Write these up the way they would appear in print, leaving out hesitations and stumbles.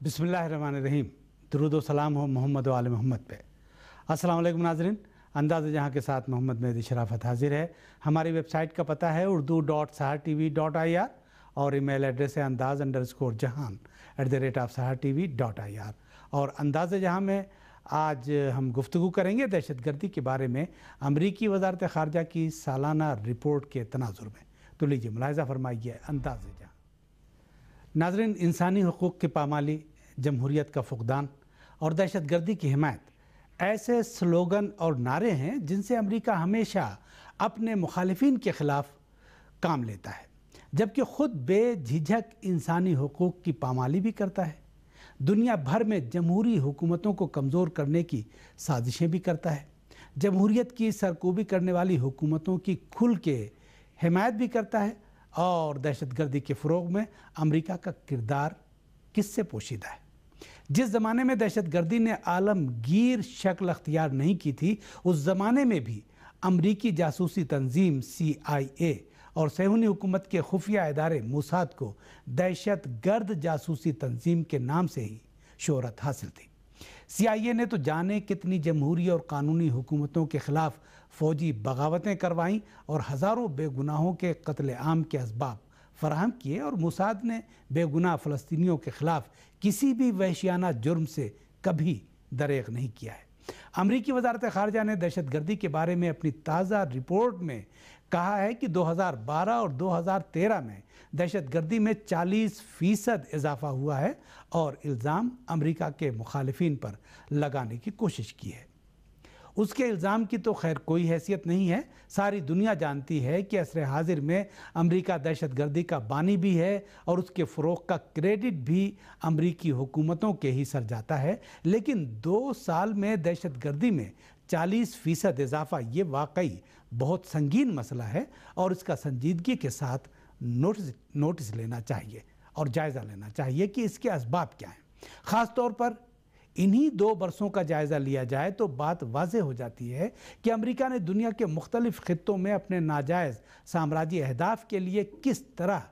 बिस्मिल्लाहिर्रहमानिर्रहीम। दुरूद व सलाम हो मोहम्मद व आले मोहम्मद पे। अस्सलाम वालेकुम नाज़रीन, अंदाज़ जहाँ के साथ मोहम्मद मेहदी शराफत हाजिर है। हमारी वेबसाइट का पता है urdu.sahartv.ir और ईमेल एड्रेस है andaz_jahan@sahartv.ir। और अंदाज़ जहाँ में आज हम गुफ्तगू करेंगे दहशतगर्दी के बारे में अमरीकी वज़ारत ख़ारजा की सालाना रिपोर्ट के तनाजुर में। तो लीजिए मुलाहिज़ा फरमाइए अंदाज़ जहाँ। नाज़रीन, इंसानी हुकूक़ की पामाली, जमहूरियत का फुक़दान और दहशतगर्दी की हिमायत ऐसे स्लोगन और नारे हैं जिनसे अमेरिका हमेशा अपने मुखालिफिन के ख़िलाफ़ काम लेता है, जबकि ख़ुद बेझिझक इंसानी हुकूक़ की पामाली भी करता है। दुनिया भर में जमहूरी हुकूमतों को कमज़ोर करने की साजिशें भी करता है। जमहूरियत की सरकूबी करने वाली हुकूमतों की खुल के हिमायत भी करता है। और दहशतगर्दी के फ़रोग़ में अमेरिका का किरदार किससे पोशीदा है। जिस ज़माने में दहशतगर्दी ने आलमगीर शक्ल अख्तियार नहीं की थी, उस ज़माने में भी अमरीकी जासूसी तंजीम CIA और सहूनी हुकूमत के खुफिया इदारे मोसाद को दहशतगर्द जासूसी तंजीम के नाम से ही शोहरत हासिल थी। CIA ने तो जाने कितनी जमहूरी और कानूनी हुकूमतों के ख़िलाफ़ फ़ौजी बगावतें करवाईं और हज़ारों बेगुनाहों के कत्ल आम के असबाब फराहम किए, और मोसाद ने बेगुनाह फ़लस्तीनियों के ख़िलाफ़ किसी भी वहशियाना जुर्म से कभी दरेग नहीं किया है। अमरीकी वज़ारत ख़ारजा ने दहशतगर्दी के बारे में अपनी ताज़ा रिपोर्ट में कहा है कि 2012 और 2013 में दहशतगर्दी में 40% इजाफा हुआ है और इल्ज़ाम अमेरिका के मुखालिफिन पर लगाने की कोशिश की है। उसके इल्ज़ाम की तो खैर कोई हैसियत नहीं है। सारी दुनिया जानती है कि असर हाजिर में अमेरिका दहशतगर्दी का बानी भी है और उसके फ़रोग़ का क्रेडिट भी अमरीकी हुकूमतों के ही सर जाता है। लेकिन 2 साल में दहशतगर्दी में 40% इजाफा ये वाकई बहुत संगीन मसला है और इसका संजीदगी के साथ नोटिस लेना चाहिए और जायज़ा लेना चाहिए कि इसके असबाब क्या हैं। ख़ास तौर पर इन्हीं 2 बरसों का जायज़ा लिया जाए तो बात वाज़ेह हो जाती है कि अमेरिका ने दुनिया के मुख्तलिफ़ ख़ित्तों में अपने नाजायज़ साम्राज्य अहदाफ के लिए किस तरह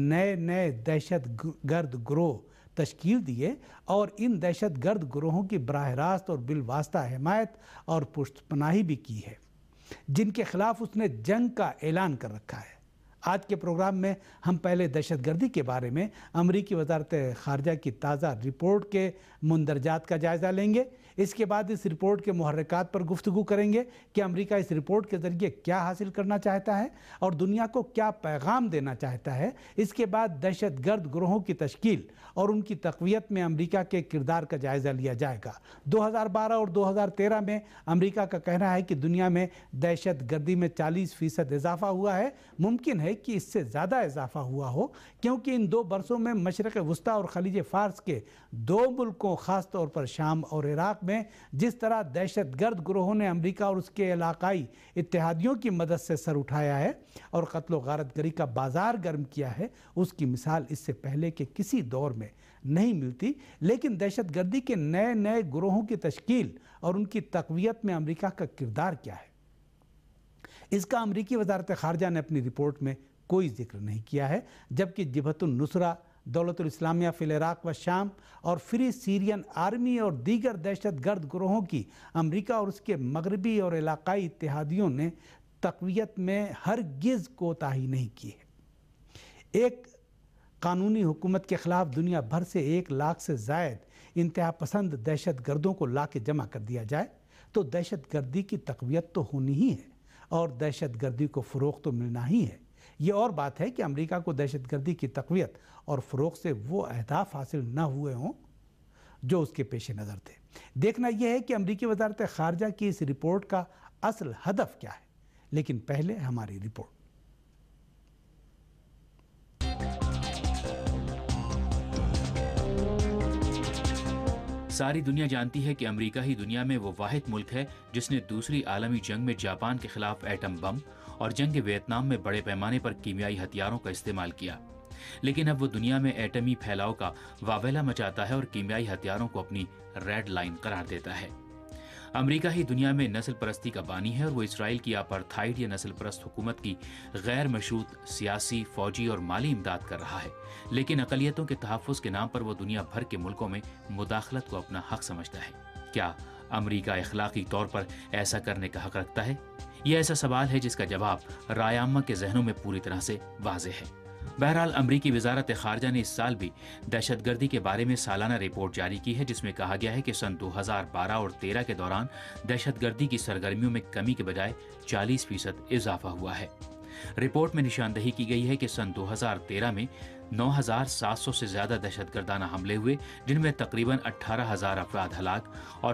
नए दहशतगर्द गिरोह तश्कील दिए और इन दहशतगर्द गिरोहों की बराह रास्त और बिलवास्ता हिमायत और पुष्टपनाही भी की है, जिनके ख़िलाफ़ उसने जंग का ऐलान कर रखा है। आज के प्रोग्राम में हम पहले दहशतगर्दी के बारे में अमरीकी वज़ारत ख़ारजा की ताज़ा रिपोर्ट के मुंदरजात का जायज़ा लेंगे। इसके बाद इस रिपोर्ट के मुहर्रिकात पर गुफ्तगू करेंगे कि अमेरिका इस रिपोर्ट के ज़रिए क्या हासिल करना चाहता है और दुनिया को क्या पैगाम देना चाहता है। इसके बाद दहशतगर्द गिरोहों की तश्कील और उनकी तक़वियत में अमेरिका के किरदार का जायज़ा लिया जाएगा। 2012 और 2013 में अमेरिका का कहना है कि दुनिया में दहशतगर्दी में 40% इजाफा हुआ है। मुमकिन है कि इससे ज़्यादा इजाफा हुआ हो, क्योंकि इन 2 बरसों में मशरक़ वस्ता और खलीज फ़ारस के 2 मुल्कों ख़ास तौर पर शाम और इराक़ में जिस तरह दहशतगर्द गिरोहों ने अमेरिका और उसके इलाकाई इत्तेहादियों की मदद से सर उठाया है और कत्ल व गारतगरी का बाजार गर्म किया है, उसकी मिसाल इससे पहले के किसी दौर में नहीं मिलती। लेकिन दहशतगर्दी के नए गिरोहों की तश्कील और उनकी तक़वियत में अमेरिका का किरदार क्या है, इसका अमरीकी वज़ारत ख़ारजा ने अपनी रिपोर्ट में कोई जिक्र नहीं किया है। जबकि जबहतुन नुसरा, दौलतुल इस्लामिया फ़िल इराक़ व शाम और फ्री सीरियन आर्मी और दीगर दहशतगर्द गिरोहों की अमरीका और उसके मगरबी और इलाकाई इत्तेहादियों ने तक़वियत में हरगिज़ कोताही नहीं की है। एक कानूनी हुकूमत के ख़िलाफ़ दुनिया भर से 1 लाख से ज़ायद इंतहा पसंद दहशतगर्दों को ला के जमा कर दिया जाए तो दहशतगर्दी की तक़वियत तो होनी ही है और दहशतगर्दी को फ़रोग़ तो मिलना ही है। ये और बात है कि अमेरिका को दहशतगर्दी की तक़वियत और फ़रोग़ से वो अहदाफ हासिल न हुए हों जो उसके पेश नज़र थे। देखना यह है कि अमरीकी वज़ारत ख़ारजा की इस रिपोर्ट का असल हदफ क्या है। लेकिन पहले हमारी रिपोर्ट। सारी दुनिया जानती है कि अमेरिका ही दुनिया में वो वाहिद मुल्क है जिसने दूसरी आलमी जंग में जापान के खिलाफ एटम बम और जंग वियतनाम में बड़े पैमाने पर कीमियाई हथियारों का इस्तेमाल किया। लेकिन अब वो दुनिया में एटमी फैलाव का वावेला मचाता है और कीमियाई हथियारों को अपनी रेड लाइन करार देता है। امریکہ ہی دنیا میں نسل پرستی کا بانی ہے اور وہ اسرائیل کی اپارتھائیڈ یا نسل پرست حکومت کی غیر مشروط سیاسی، فوجی اور مالی امداد کر رہا ہے، لیکن اقلیتوں کے تحفظ کے نام پر وہ دنیا بھر کے ملکوں میں مداخلت کو اپنا حق سمجھتا ہے۔ کیا امریکہ اخلاقی طور پر ایسا کرنے کا حق رکھتا ہے؟ یہ ایسا سوال ہے جس کا جواب رائے عامہ کے ذہنوں میں پوری طرح سے واضح ہے۔ بہرحال امریکی وزارت خارجہ نے اس سال بھی دہشت گردی کے بارے میں سالانہ رپورٹ جاری کی ہے، جس میں کہا گیا ہے کہ سن 2012 اور 13 کے دوران دہشت گردی کی سرگرمیوں میں کمی کے بجائے 40% اضافہ ہوا ہے۔ رپورٹ میں نشاندہی کی گئی ہے کہ سن 2013 میں 9,700 سے زیادہ دہشت گردانہ حملے ہوئے، جن میں تقریباً 18,000 افراد ہلاک اور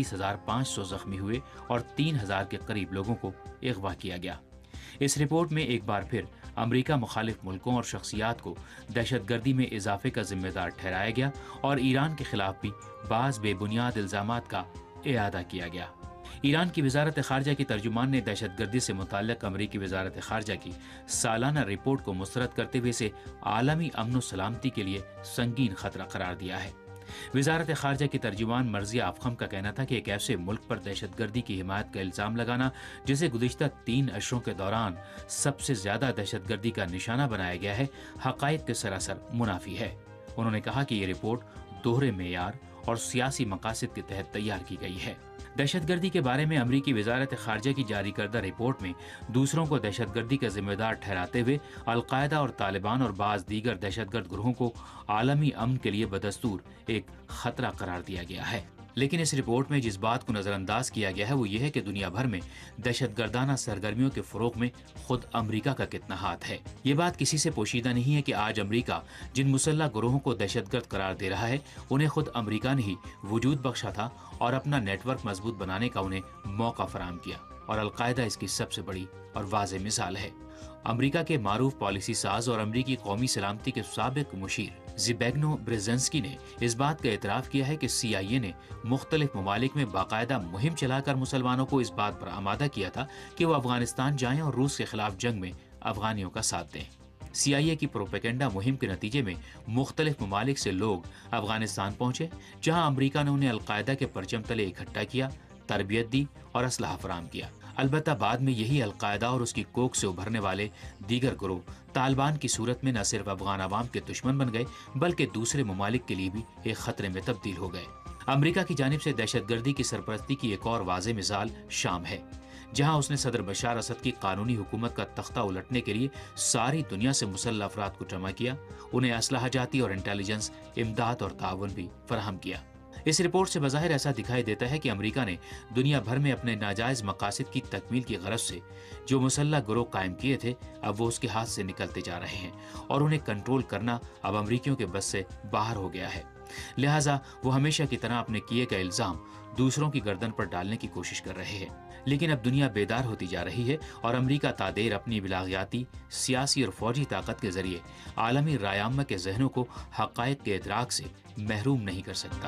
32,500 زخمی ہوئے اور 3,000 کے قریب لوگوں کو اغوا کیا گیا۔ اس رپورٹ میں ایک بار پھر امریکہ مخالف ملکوں اور شخصیات کو دہشت گردی میں اضافے کا ذمہ دار ٹھہرایا گیا اور ایران کے خلاف بھی بعض بے بنیاد الزامات کا اعادہ کیا گیا۔ ایران کی وزارت خارجہ کی ترجمان نے دہشت گردی سے متعلق امریکی وزارت خارجہ کی سالانہ رپورٹ کو مسترد کرتے ہوئے اسے عالمی امن و سلامتی کے لیے سنگین خطرہ قرار دیا ہے۔ وزارت خارجہ کی ترجمان مرضیہ افخم کا کہنا تھا کہ ایک ایسے ملک پر دہشت گردی کی حمایت کا الزام لگانا جسے گزشتہ 3 اشروں کے دوران سب سے زیادہ دہشت گردی کا نشانہ بنایا گیا ہے، حقائق کے سراسر منافی ہے۔ انہوں نے کہا کہ یہ رپورٹ دوہرے معیار اور سیاسی مقاصد کے تحت تیار کی گئی ہے۔ دہشت گردی کے بارے میں امریکی وزارت خارجہ کی جاری کردہ رپورٹ میں دوسروں کو دہشت گردی کا ذمہ دار ٹھہراتے ہوئے القاعدہ اور طالبان اور بعض دیگر دہشت گرد گروہوں کو عالمی امن کے لیے بدستور ایک خطرہ قرار دیا گیا ہے۔ لیکن اس رپورٹ میں جس بات کو نظر انداز کیا گیا ہے وہ یہ ہے کہ دنیا بھر میں دہشت گردانہ سرگرمیوں کے فروغ میں خود امریکہ کا کتنا ہاتھ ہے۔ یہ بات کسی سے پوشیدہ نہیں ہے کہ آج امریکہ جن مسلح گروہوں کو دہشت گرد قرار دے رہا ہے انہیں خود امریکہ نے ہی وجود بخشا تھا اور اپنا نیٹ ورک مضبوط بنانے کا انہیں موقع فراہم کیا، اور القاعدہ اس کی سب سے بڑی اور واضح مثال ہے۔ امریکہ کے معروف پالیسی ساز اور امریکی قومی سلامتی کے سابق مشیر زبیگنو برزینسکی نے اس بات کا اعتراف کیا ہے کہ CIA نے مختلف ممالک میں باقاعدہ مہم چلا کر مسلمانوں کو اس بات پر آمادہ کیا تھا کہ وہ افغانستان جائیں اور روس کے خلاف جنگ میں افغانیوں کا ساتھ دیں۔ CIA کی پروپیگنڈا مہم کے نتیجے میں مختلف ممالک سے لوگ افغانستان پہنچے، جہاں امریکہ نے انہیں القاعدہ کے پرچم تلے اکٹھا کیا، تربیت دی اور اسلحہ فراہم کیا۔ البتہ بعد میں یہی القاعدہ اور اس کی کوکھ سے ابھرنے والے دیگر گروہ طالبان کی صورت میں نہ صرف افغان عوام کے دشمن بن گئے بلکہ دوسرے ممالک کے لیے بھی ایک خطرے میں تبدیل ہو گئے۔ امریکہ کی جانب سے دہشت گردی کی سرپرستی کی ایک اور واضح مثال شام ہے، جہاں اس نے صدر بشار اسد کی قانونی حکومت کا تختہ الٹنے کے لیے ساری دنیا سے مسلح افراد کو جمع کیا، انہیں اسلحہ جاتی اور انٹیلیجنس امداد اور تعاون بھی فراہم کیا۔ اس رپورٹ سے بظاہر ایسا دکھائی دیتا ہے کہ امریکہ نے دنیا بھر میں اپنے ناجائز مقاصد کی تکمیل کی غرض سے جو مسلح گروہ قائم کیے تھے اب وہ اس کے ہاتھ سے نکلتے جا رہے ہیں اور انہیں کنٹرول کرنا اب امریکیوں کے بس سے باہر ہو گیا ہے۔ لہٰذا وہ ہمیشہ کی طرح اپنے کیے گئے الزام دوسروں کی گردن پر ڈالنے کی کوشش کر رہے ہیں، لیکن اب دنیا بیدار ہوتی جا رہی ہے اور امریکہ تادیر اپنی بلاغیاتی، سیاسی اور فوجی طاقت کے ذریعے عالمی رائے عامہ کے ذہنوں کو حقائق کے ادراک سے محروم نہیں کر سکتا۔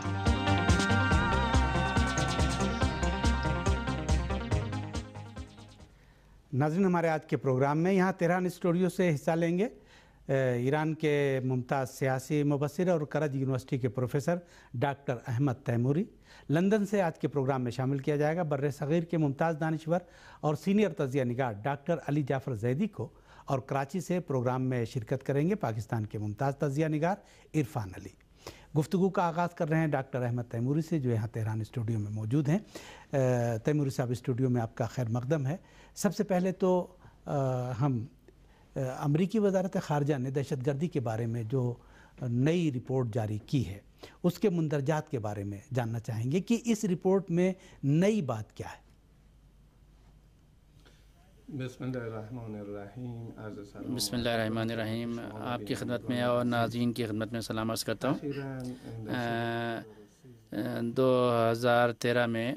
ناظرین، ہمارے آج کے پروگرام میں یہاں تہران اسٹوڈیو سے حصہ لیں گے ایران کے ممتاز سیاسی مبصر اور کرج یونیورسٹی کے professor doctor Ahmad Teymouri. London سے آج کے پروگرام میں شامل کیا جائے گا بر صغیر کے ممتاز دانشور اور سینئر تجزیہ نگار ڈاکٹر علی جعفر زیدی کو، اور کراچی سے پروگرام میں شرکت کریں گے پاکستان کے ممتاز تجزیہ نگار عرفان علی۔ گفتگو کا آغاز کر رہے ہیں ڈاکٹر احمد تیموری سے جو یہاں تہران اسٹوڈیو میں موجود ہیں۔ تیموری صاحب، اسٹوڈیو میں آپ کا خیر مقدم ہے۔ سب سے پہلے تو ہم امریکی وزارت خارجہ نے دہشت گردی کے بارے میں جو نئی رپورٹ جاری کی ہے اس کے مندرجات کے بارے میں جاننا چاہیں گے کہ اس رپورٹ میں نئی بات کیا ہے۔ بسم اللہ الرحمن الرحیم۔ بسم اللہ الرحمن الرحیم۔ آپ کی خدمت میں اور ناظرین کی خدمت میں سلام عرض کرتا ہوں۔ 2013 میں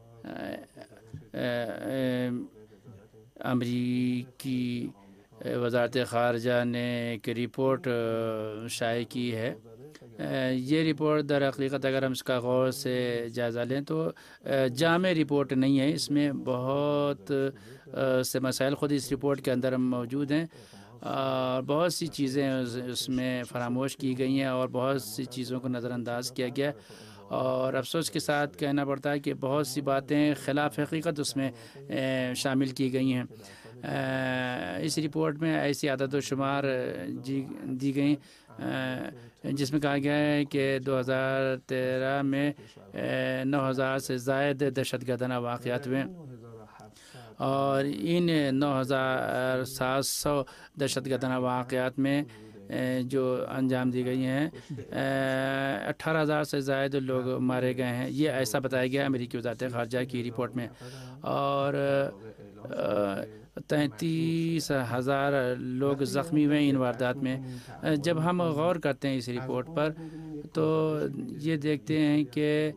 امریکی وزارت خارجہ نے ایک رپورٹ شائع کی ہے۔ یہ رپورٹ در حقیقت اگر ہم اس کا غور سے جائزہ لیں تو جامع رپورٹ نہیں ہے، اس میں بہت سے مسائل خود اس رپورٹ کے اندر موجود ہیں اور بہت سی چیزیں اس میں فراموش کی گئی ہیں اور بہت سی چیزوں کو نظر انداز کیا گیا اور افسوس کے ساتھ کہنا پڑتا ہے کہ بہت سی باتیں خلاف حقیقت اس میں شامل کی گئی ہیں۔ اس رپورٹ میں ایسی عدد و شمار دی گئی جس میں کہا گیا ہے کہ 2013 میں 9,000 سے زائد دہشت گردانہ واقعات ہوئے، اور ان 9,700 دہشت گردانہ واقعات میں جو انجام دی گئی ہیں 18,000 سے زائد لوگ مارے گئے ہیں۔ یہ ایسا بتایا گیا امریکی وزارت خارجہ کی رپورٹ میں، اور 33,000 لوگ زخمی ہوئے ان واردات میں۔ جب ہم غور کرتے ہیں اس رپورٹ پر تو یہ دیکھتے ہیں کہ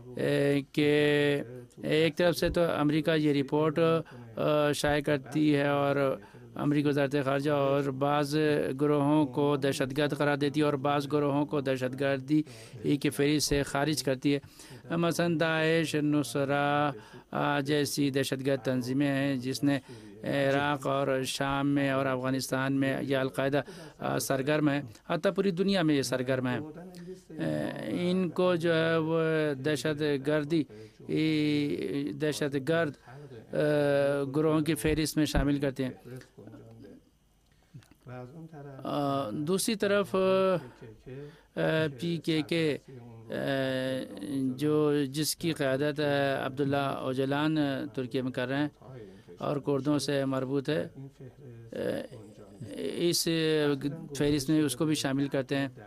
ایک طرف سے تو امریکہ یہ رپورٹ شائع کرتی ہے اور امریکی وزارت خارجہ اور بعض گروہوں کو دہشت گرد قرار دیتی ہے اور بعض گروہوں کو دہشت گردی کی فہرست سے خارج کرتی ہے۔ مثلا داعش، نصرہ جیسی دہشت گرد تنظیمیں ہیں جس نے عراق اور شام میں اور افغانستان میں یا القاعدہ سرگرم ہے، حتیٰ پوری دنیا میں یہ سرگرم ہے۔ ان کو جو ہے وہ دہشت گرد گروہوں کی فہرست میں شامل کرتے ہیں۔ دوسری طرف PKK جس کی قیادت عبداللہ اوجلان ترکی میں کر رہے ہیں اور کردوں سے مربوط ہے، اس فہرست میں اس کو بھی شامل کرتے ہیں۔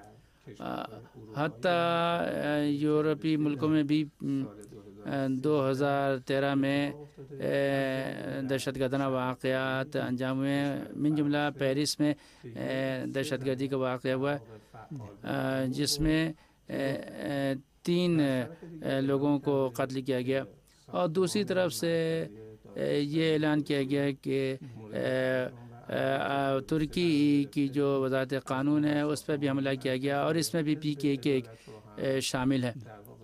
حتیٰ یورپی ملکوں میں بھی 2013 میں دہشت گردانہ واقعات انجام ہوئے ہیں، من جملہ پیرس میں دہشت گردی کا واقعہ ہوا ہے جس میں 3 لوگوں کو قتل کیا گیا، اور دوسری طرف سے یہ اعلان کیا گیا ہے کہ ترکی کی جو وزارت قانون ہے اس پہ بھی حملہ کیا گیا اور اس میں بھی PKK شامل ہے،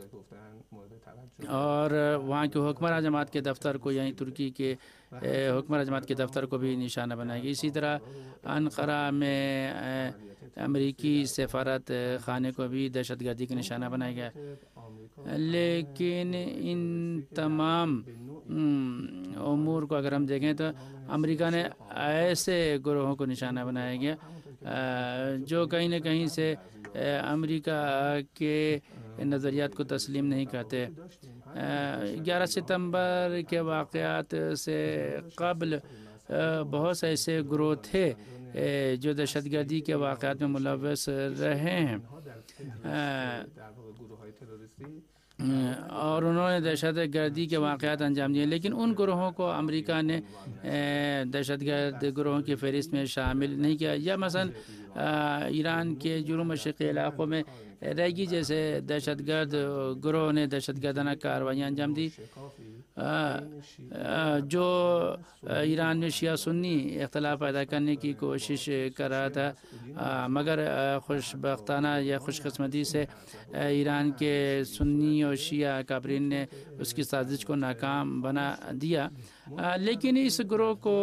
اور وہاں کے حکمراں جماعت کے دفتر کو یعنی ترکی کے حکمراں جماعت کے دفتر کو بھی نشانہ بنایا گیا۔ اسی طرح انقرہ میں امریکی سفارت خانے کو بھی دہشت گردی کا نشانہ بنایا گیا، لیکن ان تمام امور کو اگر ہم دیکھیں تو امریکہ نے ایسے گروہوں کو نشانہ بنایا گیا جو کہیں نہ کہیں سے امریکہ کے نظریات کو تسلیم نہیں کرتے۔ 11 ستمبر کے واقعات سے قبل بہت سے ایسے گروہ تھے جو دہشت گردی کے واقعات میں ملوث رہے ہیں، اور انہوں نے دہشت گردی کے واقعات انجام دیے، لیکن ان گروہوں کو امریکہ نے دہشت گرد گروہوں کی فہرست میں شامل نہیں کیا۔ یا مثلا ایران کے جنوب مشرقی علاقوں میں ریگی جیسے دہشت گرد گروہ نے دہشت گردانہ کارروائیاں انجام دی جو ایران میں شیعہ سنی اختلاف پیدا کرنے کی کوشش کر رہا تھا، مگر خوش بختانہ یا خوش قسمتی سے ایران کے سنی اور شیعہ کافرین نے اس کی سازش کو ناکام بنا دیا، لیکن اس گروہ کو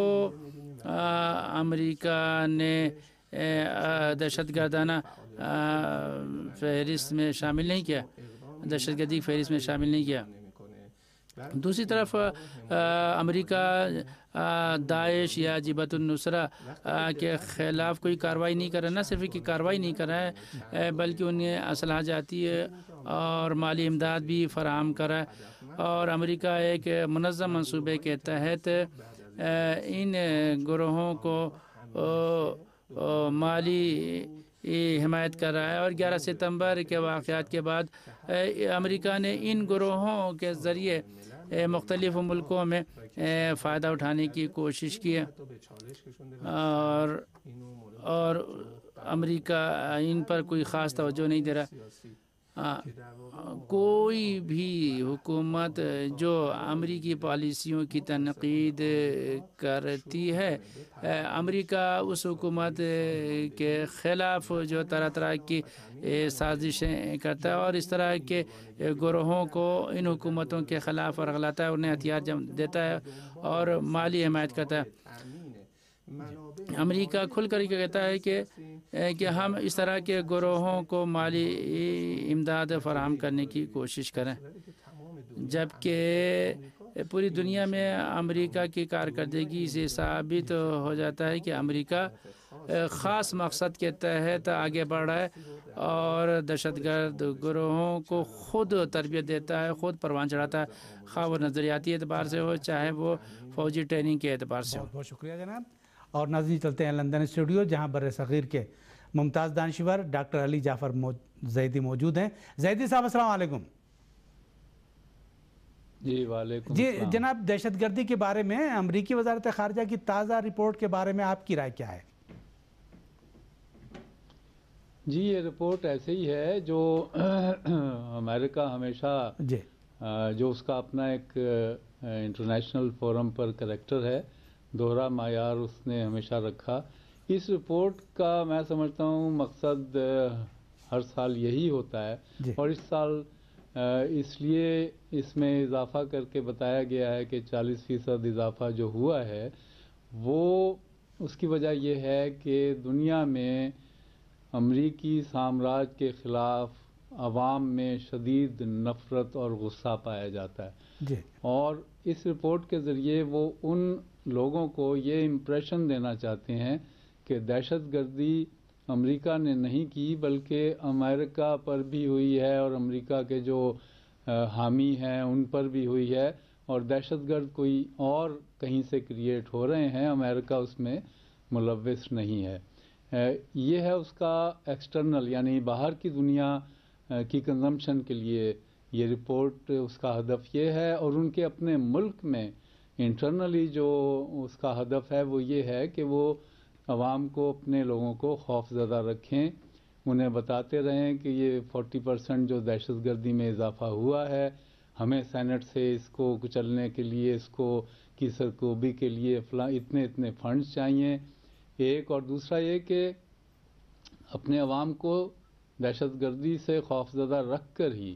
امریکہ نے دہشت گردانہ فہرست میں شامل نہیں کیا، دہشت گردی فہرست میں شامل نہیں کیا۔ دوسری طرف امریکہ داعش یا جبہت النصرہ کے خلاف کوئی کارروائی نہیں کر رہا، نہ صرف کہ کارروائی نہیں کر رہا ہے بلکہ انہیں اسلحہ جاتی اور مالی امداد بھی فراہم کر رہا ہے، اور امریکہ ایک منظم منصوبے کے تحت ان گروہوں کو مالی حمایت کر رہا ہے، اور 11 ستمبر کے واقعات کے بعد امریکہ نے ان گروہوں کے ذریعے مختلف ملکوں میں فائدہ اٹھانے کی کوشش کی ہے، اور امریکہ ان پر کوئی خاص توجہ نہیں دے رہا۔ کوئی بھی حکومت جو امریکی پالیسیوں کی تنقید کرتی ہے، امریکہ اس حکومت کے خلاف جو طرح طرح کی سازشیں کرتا ہے اور اس طرح کے گروہوں کو ان حکومتوں کے خلاف ورغلاتا ہے، انہیں ہتھیار دیتا ہے اور مالی حمایت کرتا ہے۔ امریکہ کھل کر کے کہتا ہے کہ ہم اس طرح کے گروہوں کو مالی امداد فراہم کرنے کی کوشش کریں، جبکہ پوری دنیا میں امریکہ کی کارکردگی سے ثابت ہو جاتا ہے کہ امریکہ خاص مقصد کے تحت آگے بڑھ رہا ہے اور دہشت گرد گروہوں کو خود تربیت دیتا ہے، خود پروان چڑھاتا ہے، خواہ وہ نظریاتی اعتبار سے ہو چاہے وہ فوجی ٹریننگ کے اعتبار سے ہو۔ بہت بہت شکریہ جناب۔ اور ناظرین چلتے ہیں لندن اسٹوڈیو، جہاں بر صغیر کے ممتاز دانشور ڈاکٹر علی جعفر زیدی موجود ہیں۔ زیدی صاحب السلام علیکم۔ جی وعلیکم جی السلام۔ جناب، دہشت گردی کے بارے میں امریکی وزارت خارجہ کی تازہ رپورٹ کے بارے میں آپ کی رائے کیا ہے؟ جی یہ رپورٹ ایسے ہی ہے جو امریکہ ہمیشہ جی جو اس کا اپنا ایک انٹرنیشنل فورم پر کریکٹر ہے، دوہرا معیار اس نے ہمیشہ رکھا۔ اس رپورٹ کا میں سمجھتا ہوں مقصد ہر سال یہی ہوتا ہے، جی اور اس سال اس لیے اس میں اضافہ کر کے بتایا گیا ہے کہ 40% اضافہ جو ہوا ہے وہ اس کی وجہ یہ ہے کہ دنیا میں امریکی سامراج کے خلاف عوام میں شدید نفرت اور غصہ پایا جاتا ہے، جی اور اس رپورٹ کے ذریعے وہ ان لوگوں کو یہ امپریشن دینا چاہتے ہیں کہ دہشت گردی امریکہ نے نہیں کی بلکہ امریکہ پر بھی ہوئی ہے اور امریکہ کے جو حامی ہیں ان پر بھی ہوئی ہے، اور دہشت گرد کوئی اور کہیں سے کریٹ ہو رہے ہیں، امریکہ اس میں ملوث نہیں ہے۔ یہ ہے اس کا ایکسٹرنل، یعنی باہر کی دنیا کی کنزمپشن کے لیے یہ رپورٹ اس کا ہدف یہ ہے، اور ان کے اپنے ملک میں انٹرنلی جو اس کا ہدف ہے وہ یہ ہے کہ وہ عوام کو، اپنے لوگوں کو خوف زدہ رکھیں، انہیں بتاتے رہیں کہ یہ 40% جو دہشت گردی میں اضافہ ہوا ہے، ہمیں سینٹ سے اس کو کچلنے کے لیے، اس کو کی سرکوبی کے لیے اتنے فنڈز چاہیے، ایک۔ اور دوسرا یہ کہ اپنے عوام کو دہشت گردی سے خوف زدہ رکھ کر ہی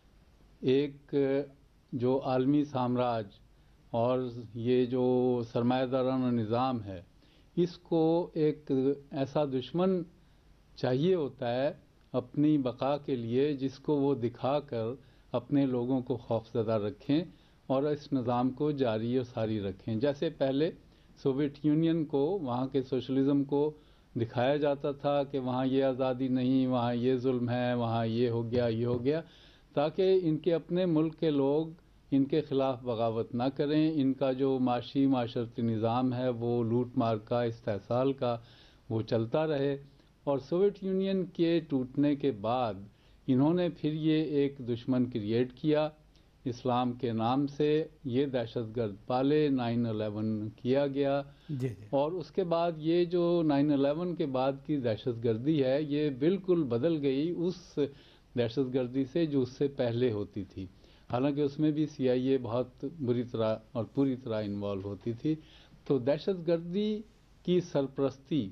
ایک جو عالمی سامراج اور یہ جو سرمایہ دارانہ نظام ہے، اس کو ایک ایسا دشمن چاہیے ہوتا ہے اپنی بقا کے لیے جس کو وہ دکھا کر اپنے لوگوں کو خوف زدہ رکھیں اور اس نظام کو جاری و ساری رکھیں۔ جیسے پہلے سوویت یونین کو، وہاں کے سوشلزم کو دکھایا جاتا تھا کہ وہاں یہ آزادی نہیں، وہاں یہ ظلم ہے، وہاں یہ ہو گیا، یہ ہو گیا، تاکہ ان کے اپنے ملک کے لوگ ان کے خلاف بغاوت نہ کریں، ان کا جو معاشرتی نظام ہے وہ لوٹ مار کا، استحصال کا، وہ چلتا رہے۔ اور سوویت یونین کے ٹوٹنے کے بعد انہوں نے پھر یہ ایک دشمن کریٹ کیا اسلام کے نام سے، یہ دہشت گرد پالے، 9/11 کیا گیا، جی اور اس کے بعد یہ جو 9/11 کے بعد کی دہشت گردی ہے یہ بالکل بدل گئی اس دہشت گردی سے جو اس سے پہلے ہوتی تھی، حالانکہ اس میں بھی CIA بہت بری طرح اور پوری طرح انوالو ہوتی تھی۔ تو دہشت گردی کی سرپرستی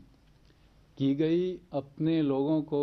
کی گئی، اپنے لوگوں کو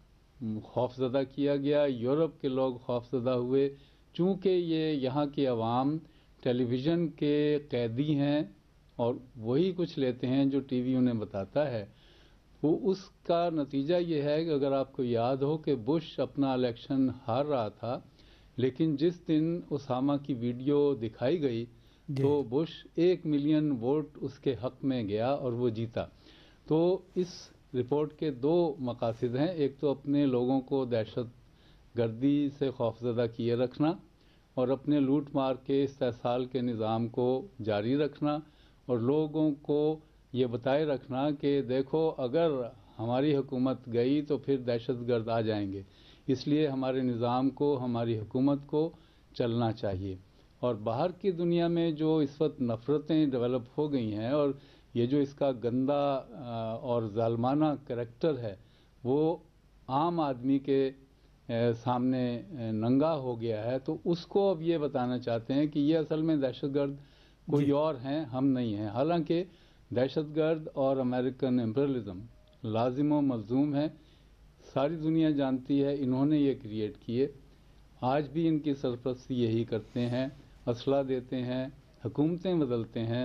خوف زدہ کیا گیا، یورپ کے لوگ خوف زدہ ہوئے، چونکہ یہ یہاں کی عوام ٹیلی ویژن کے قیدی ہیں اور وہی کچھ لیتے ہیں جو ٹی وی انہیں بتاتا ہے۔ وہ اس کا نتیجہ یہ ہے کہ اگر آپ کو یاد ہو کہ بش اپنا الیکشن ہار رہا تھا، لیکن جس دن اسامہ کی ویڈیو دکھائی گئی تو بش 1 ملین ووٹ اس کے حق میں گیا اور وہ جیتا۔ تو اس رپورٹ کے 2 مقاصد ہیں، ایک تو اپنے لوگوں کو دہشت گردی سے خوفزدہ کیے رکھنا اور اپنے لوٹ مار کے استحصال کے نظام کو جاری رکھنا، اور لوگوں کو یہ بتائے رکھنا کہ دیکھو اگر ہماری حکومت گئی تو پھر دہشت گرد آ جائیں گے، اس لیے ہمارے نظام کو، ہماری حکومت کو چلنا چاہیے۔ اور باہر کی دنیا میں جو اس وقت نفرتیں ڈیولپ ہو گئی ہیں اور یہ جو اس کا گندا اور ظالمانہ کریکٹر ہے وہ عام آدمی کے سامنے ننگا ہو گیا ہے، تو اس کو اب یہ بتانا چاہتے ہیں کہ یہ اصل میں دہشت گرد کوئی اور ہیں، ہم نہیں ہیں۔ حالانکہ دہشت گرد اور امریکن امپریلزم لازم و ملزوم ہے، ساری دنیا جانتی ہے، انہوں نے یہ کریٹ کیے، آج بھی ان کی سرپرستی یہی کرتے ہیں، اسلحہ دیتے ہیں، حکومتیں بدلتے ہیں،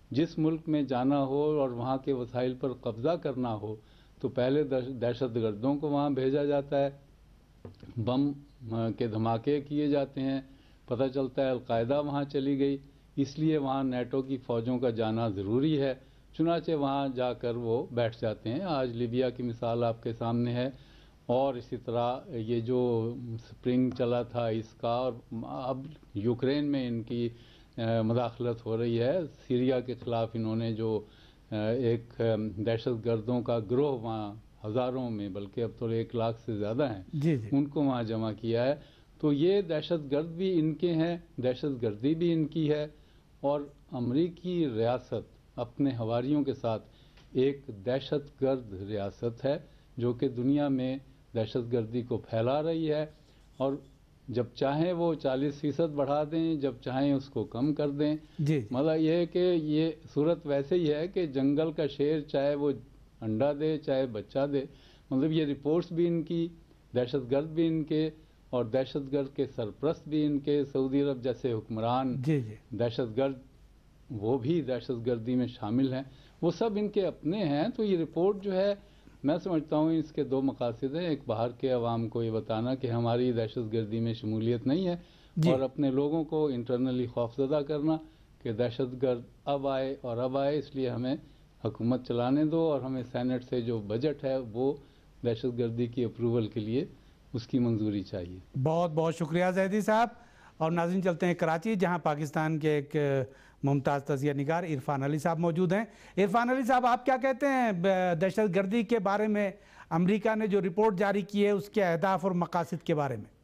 جس ملک میں جانا ہو اور وہاں کے وسائل پر قبضہ کرنا ہو تو پہلے دہشت گردوں کو وہاں بھیجا جاتا ہے، بم کے دھماکے کیے جاتے ہیں، پتہ چلتا ہے القاعدہ وہاں چلی گئی، اس لیے وہاں نیٹو کی فوجوں کا جانا ضروری ہے، چنانچہ وہاں جا کر وہ بیٹھ جاتے ہیں۔ آج لیبیا کی مثال آپ کے سامنے ہے، اور اسی طرح یہ جو سپرنگ چلا تھا اس کا، اور اب یوکرین میں ان کی مداخلت ہو رہی ہے، سیریا کے خلاف انہوں نے جو ایک دہشت گردوں کا گروہ وہاں ہزاروں میں، بلکہ اب تو 1 لاکھ سے زیادہ ہیں، جی جی ان کو وہاں جمع کیا ہے۔ تو یہ دہشت گرد بھی ان کے ہیں، دہشت گردی بھی ان کی ہے، اور امریکی ریاست اپنے حواریوں کے ساتھ ایک دہشت گرد ریاست ہے جو کہ دنیا میں دہشت گردی کو پھیلا رہی ہے، اور جب چاہیں وہ 40% بڑھا دیں، جب چاہیں اس کو کم کر دیں۔ جی مطلب یہ ہے کہ یہ صورت ویسے ہی ہے کہ جنگل کا شیر چاہے وہ انڈا دے چاہے بچہ دے، مطلب یہ رپورٹس بھی ان کی، دہشت گرد بھی ان کے، اور دہشت گرد کے سرپرست بھی ان کے، سعودی عرب جیسے حکمران جی جی دہشت گرد وہ بھی دہشت گردی میں شامل ہیں، وہ سب ان کے اپنے ہیں۔ تو یہ رپورٹ جو ہے میں سمجھتا ہوں اس کے 2 مقاصد ہیں، ایک باہر کے عوام کو یہ بتانا کہ ہماری دہشت گردی میں شمولیت نہیں ہے، جی اور اپنے لوگوں کو انٹرنلی خوفزدہ کرنا کہ دہشت گرد اب آئے اور اب آئے، اس لیے ہمیں حکومت چلانے دو، اور ہمیں سینٹ سے جو بجٹ ہے وہ دہشت گردی کی اپروول کے لیے اس کی منظوری چاہیے۔ بہت بہت شکریہ زیدی صاحب۔ اور ناظرین چلتے ہیں کراچی، جہاں پاکستان کے ایک ممتاز تجزیہ نگار عرفان علی صاحب موجود ہیں۔ عرفان علی صاحب، آپ کیا کہتے ہیں دہشت گردی کے بارے میں امریکہ نے جو رپورٹ جاری کی ہے اس کے اہداف اور مقاصد کے بارے میں؟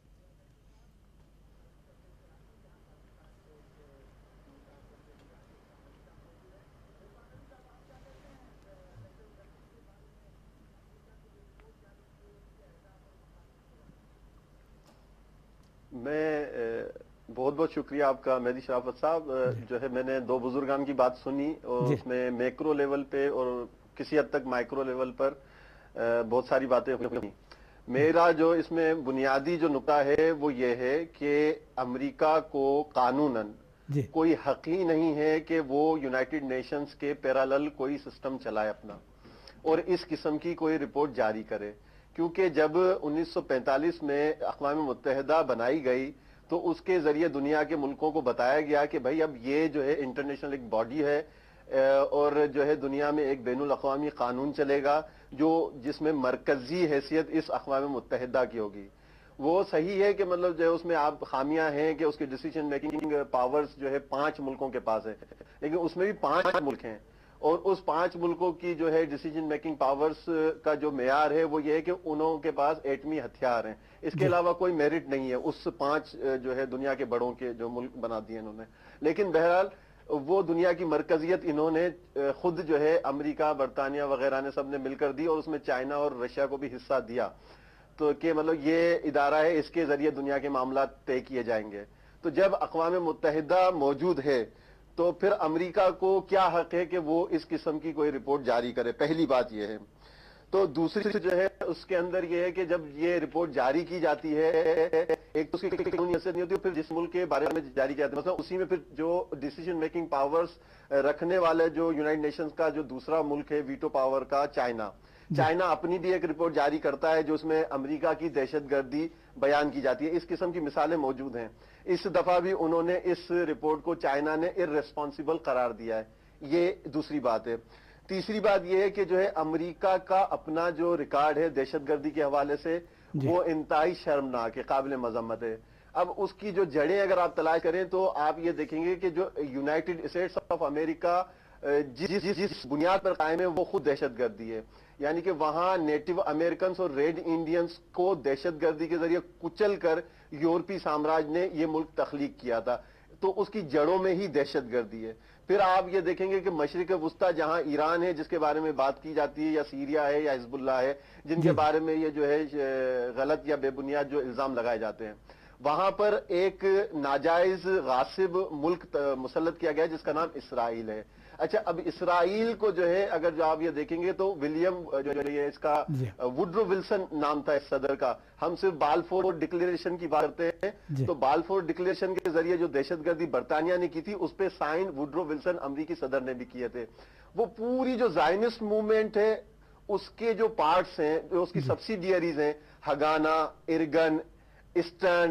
میں بہت بہت شکریہ آپ کا مہدی شرافت صاحب۔ جو ہے میں نے 2 بزرگان کی بات سنی، اور اس میں میکرو لیول پہ اور کسی حد تک مائکرو لیول پر بہت ساری باتیں ہوئی۔ میرا جو اس میں بنیادی جو نقطہ ہے وہ یہ ہے کہ امریکہ کو قانوناً کوئی حق ہی نہیں ہے کہ وہ یونائٹڈ نیشنز کے پیرالل کوئی سسٹم چلائے اپنا، اور اس قسم کی کوئی رپورٹ جاری کرے، کیونکہ جب 1945 میں اقوام متحدہ بنائی گئی تو اس کے ذریعے دنیا کے ملکوں کو بتایا گیا کہ بھائی اب یہ جو ہے انٹرنیشنل ایک باڈی ہے، اور جو ہے دنیا میں ایک بین الاقوامی قانون چلے گا جس میں مرکزی حیثیت اس اقوام متحدہ کی ہوگی۔ وہ صحیح ہے کہ مطلب جو ہے اس میں آپ خامیاں ہیں کہ اس کے ڈیسیجن میکنگ پاورز جو ہے 5 ملکوں کے پاس ہے، لیکن اس میں بھی 5 ملک ہیں، اور اس 5 ملکوں کی جو ہے ڈیسیجن میکنگ پاورز کا جو معیار ہے وہ یہ ہے کہ انہوں کے پاس ایٹمی ہتھیار ہیں، اس کے علاوہ کوئی میرٹ نہیں ہے اس 5 جو ہے دنیا کے بڑوں کے جو ملک بنا دیے انہوں نے۔ لیکن بہرحال وہ دنیا کی مرکزیت انہوں نے خود جو ہے امریکہ، برطانیہ وغیرہ نے سب نے مل کر دی، اور اس میں چائنا اور رشیا کو بھی حصہ دیا، تو کہ مطلب یہ ادارہ ہے، اس کے ذریعے دنیا کے معاملات طے کیے جائیں گے۔ تو جب اقوام متحدہ موجود ہے تو پھر امریکہ کو کیا حق ہے کہ وہ اس قسم کی کوئی رپورٹ جاری کرے؟ پہلی بات یہ ہے۔ تو دوسری جو ہے اس کے اندر یہ ہے کہ جب یہ رپورٹ جاری کی جاتی ہے، ایک تو اس کی قانونی حیثیت نہیں ہوتی، پھر جس ملک کے بارے میں جاری کیا جاتا ہے، مثلا اسی میں پھر جو ڈیسیجن میکنگ پاورز رکھنے والے جو یونائٹڈ نیشنز کا جو دوسرا ملک ہے ویٹو پاور کا، چائنا اپنی بھی ایک رپورٹ جاری کرتا ہے جو اس میں امریکہ کی دہشت گردی بیان کی جاتی ہے۔ اس قسم کی مثالیں موجود ہیں۔ اس دفعہ بھی انہوں نے اس رپورٹ کو چائنا نے ارریسپانسیبل قرار دیا ہے، یہ دوسری بات ہے۔ تیسری بات یہ ہے کہ جو ہے امریکہ کا اپنا جو ریکارڈ ہے دہشت گردی کے حوالے سے وہ انتہائی شرمناک ہے، قابل مذمت ہے۔ اب اس کی جو جڑیں اگر آپ تلاش کریں تو آپ یہ دیکھیں گے کہ جو یونائٹڈ اسٹیٹس آف امریکہ جس بنیاد پر قائم ہے وہ خود دہشت گردی ہے، یعنی کہ وہاں نیٹو امریکنز اور ریڈ انڈینز کو دہشت گردی کے ذریعے کچل کر یورپی سامراج نے یہ ملک تخلیق کیا تھا، تو اس کی جڑوں میں ہی دہشت گردی ہے۔ پھر آپ یہ دیکھیں گے کہ مشرق وسطیٰ جہاں ایران ہے جس کے بارے میں بات کی جاتی ہے، یا سیریا ہے یا حزب اللہ ہے جن کے بارے میں یہ جو ہے غلط یا بے بنیاد جو الزام لگائے جاتے ہیں، وہاں پر ایک ناجائز غاصب ملک مسلط کیا گیا جس کا نام اسرائیل ہے۔ اچھا اب اسرائیل کو جو ہے اگر جو آپ یہ دیکھیں گے تو ولیم جو یہ اس کا وڈرو ولسن نام تھا اس صدر کا. ہم صرف بالفور ڈکلیریشن کی بات کرتے ہیں تو بالفور ڈکلیریشن کے ذریعے جو دہشت گردی برطانیہ نے کی تھی اس پہ سائن وڈرو ولسن امریکی صدر نے بھی کیے تھے. وہ پوری جو زائنسٹ موومنٹ ہے اس کے جو پارٹس ہیں جو اس کی سبسیڈیریز ہیں ہگانا, ارگن, اسٹرن,